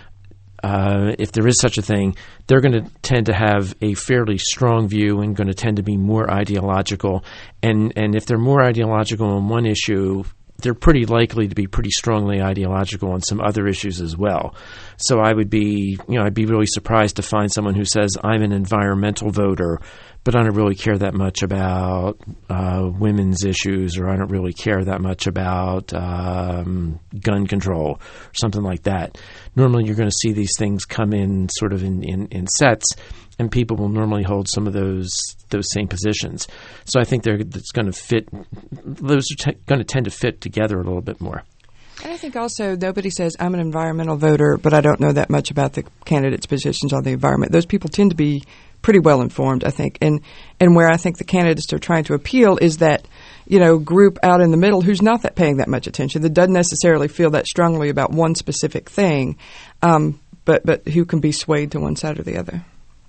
[SPEAKER 3] Uh, if there is such a thing, they're going to tend to have a fairly strong view and going to tend to be more ideological. And, and if they're more ideological on one issue, they're pretty likely to be pretty strongly ideological on some other issues as well. So I would be, you know, I'd be really surprised to find someone who says, I'm an environmental voter, but I don't really care that much about uh, women's issues, or I don't really care that much about um, gun control, or something like that. Normally you're going to see these things come in sort of in, in, in sets, and people will normally hold some of those those same positions. So I think they're it's going to fit. Those are t- going to tend to fit together a little bit more.
[SPEAKER 4] And I think also nobody says, I'm an environmental voter, but I don't know that much about the candidates' positions on the environment. Those people tend to be pretty well informed, I think. And and where I think the candidates are trying to appeal is that, you know, group out in the middle who's not that paying that much attention, that doesn't necessarily feel that strongly about one specific thing, um, but, but who can be swayed to one side or the other.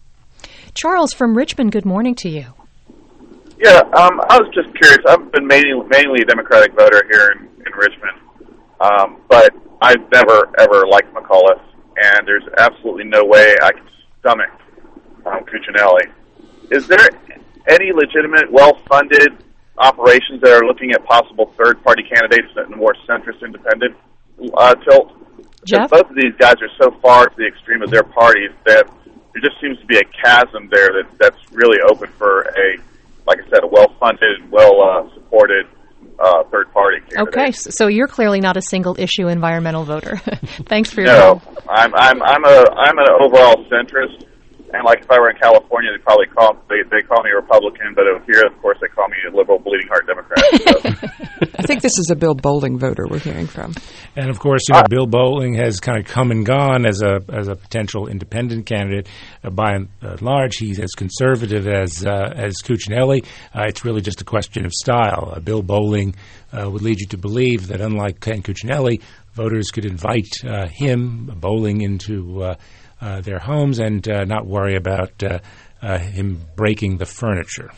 [SPEAKER 2] Charles from Richmond, good morning to you.
[SPEAKER 13] Yeah, um, I was just curious. I've been mainly, mainly a Democratic voter here in, in Richmond, um, but I've never, ever liked McAuliffe, and there's absolutely no way I can stomach um, Cuccinelli. Is there any legitimate, well-funded operations that are looking at possible third-party candidates in a more centrist independent uh, tilt?
[SPEAKER 2] Jeff?
[SPEAKER 13] Both of these guys are so far to the extreme of their parties that there just seems to be a chasm there that, that's really open for a, like I said, a well-funded, well-supported uh, third-party candidate.
[SPEAKER 2] Okay, so you're clearly not a single-issue environmental voter. Thanks for your
[SPEAKER 13] No,
[SPEAKER 2] call.
[SPEAKER 13] I'm I'm I'm a I'm an overall centrist, and like if I were in California, they'd probably call they they call me a Republican, but over here, of course, they call me a liberal, bleeding heart Democrat. So.
[SPEAKER 4] I think this is a Bill Bowling voter we're hearing from.
[SPEAKER 5] And of course, you know, Bill Bowling has kind of come and gone as a as a potential independent candidate. Uh, by and large, he's as conservative as uh, as Cuccinelli. Uh, it's really just a question of style. Uh, Bill Bowling uh, would lead you to believe that, unlike Ken Cuccinelli, voters could invite uh, him, Bowling, into uh, uh, their homes and uh, not worry about uh, uh, him breaking the furniture.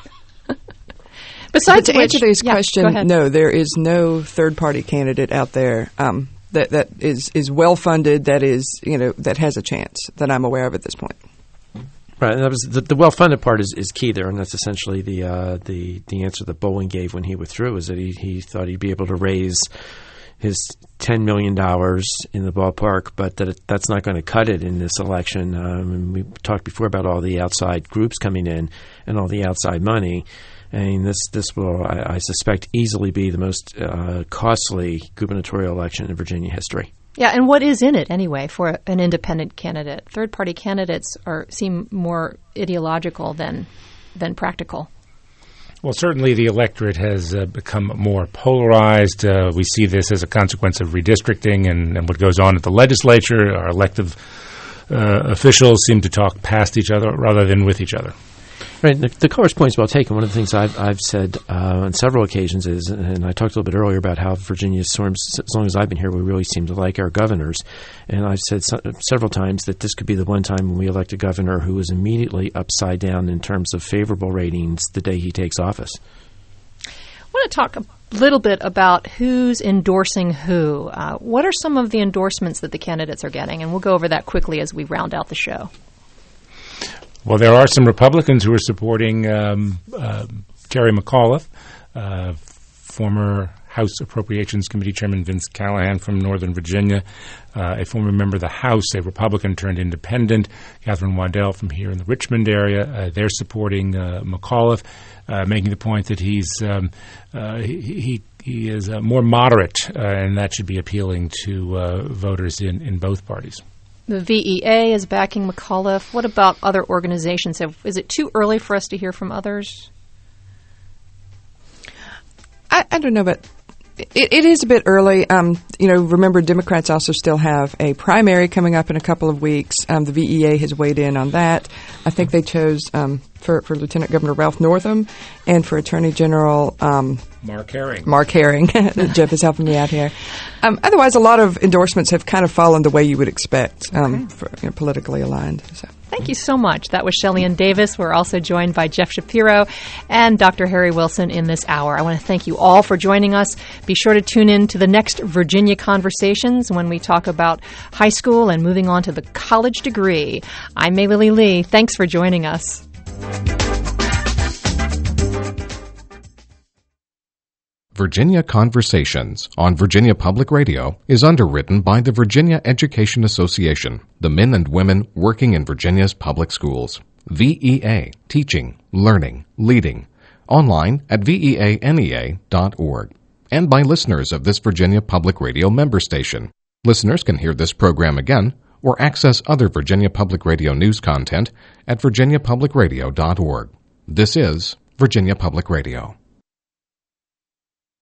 [SPEAKER 4] Besides, to
[SPEAKER 2] which,
[SPEAKER 4] answer this
[SPEAKER 2] yeah,
[SPEAKER 4] question, no, there is no third-party candidate out there um, that that is, is well-funded, that is, you know, that has a chance that I'm aware of at this point.
[SPEAKER 3] Right, and that was the, the well-funded part is, is key there, and that's essentially the uh, the the answer that Bowling gave when he withdrew, is that he, he thought he'd be able to raise his ten million dollars in the ballpark, but that it, that's not going to cut it in this election. Um, and we talked before about all the outside groups coming in and all the outside money. I mean, this this will, I, I suspect, easily be the most uh, costly gubernatorial election in Virginia history.
[SPEAKER 2] Yeah, and what is in it anyway for an independent candidate? Third-party candidates are seem more ideological than than practical.
[SPEAKER 5] Well, certainly the electorate has uh, become more polarized. Uh, we see this as a consequence of redistricting and, and what goes on at the legislature. Our elective uh, officials seem to talk past each other rather than with each other.
[SPEAKER 3] Right. The, the caller's point is well taken. One of the things I've, I've said uh, on several occasions is, and I talked a little bit earlier about how Virginia, as long as I've been here, we really seem to like our governors. And I've said so, several times that this could be the one time when we elect a governor who is immediately upside down in terms of favorable ratings the day he takes office.
[SPEAKER 2] I want to talk a little bit about who's endorsing who. Uh, what are some of the endorsements that the candidates are getting? And we'll go over that quickly as we round out the show.
[SPEAKER 5] Well, there are some Republicans who are supporting um, uh, Terry McAuliffe, uh, former House Appropriations Committee Chairman Vince Callahan from Northern Virginia, uh, a former member of the House, a Republican turned independent, Catherine Waddell from here in the Richmond area. Uh, they're supporting uh, McAuliffe, uh, making the point that he's um, uh, he, he is uh, more moderate, uh, and that should be appealing to uh, voters in, in both parties.
[SPEAKER 2] The V E A is backing McAuliffe. What about other organizations? Have, is it too early for us to hear from others?
[SPEAKER 4] I, I don't know, but it, it is a bit early. Um, you know, remember, Democrats also still have a primary coming up in a couple of weeks. Um, the V E A has weighed in on that. I think they chose um, for, for Lieutenant Governor Ralph Northam and for Attorney General um,
[SPEAKER 5] Mark Herring.
[SPEAKER 4] Mark Herring. Jeff is helping me out here. Um, otherwise, a lot of endorsements have kind of fallen the way you would expect, um, okay. for, you know, politically aligned. So.
[SPEAKER 2] Thank you so much. That was Shelley-Ann Davis. We're also joined by Jeff Shapiro and Doctor Harry Wilson in this hour. I want to thank you all for joining us. Be sure to tune in to the next Virginia Conversations when we talk about high school and moving on to the college degree. I'm May Lily Lee. Thanks for joining us.
[SPEAKER 1] Virginia Conversations on Virginia Public Radio is underwritten by the Virginia Education Association, the men and women working in Virginia's public schools. V E A, Teaching, Learning, Leading. Online at V E A N E A dot org. And by listeners of this Virginia Public Radio member station. Listeners can hear this program again or access other Virginia Public Radio news content at virginia public radio dot org. This is Virginia Public Radio.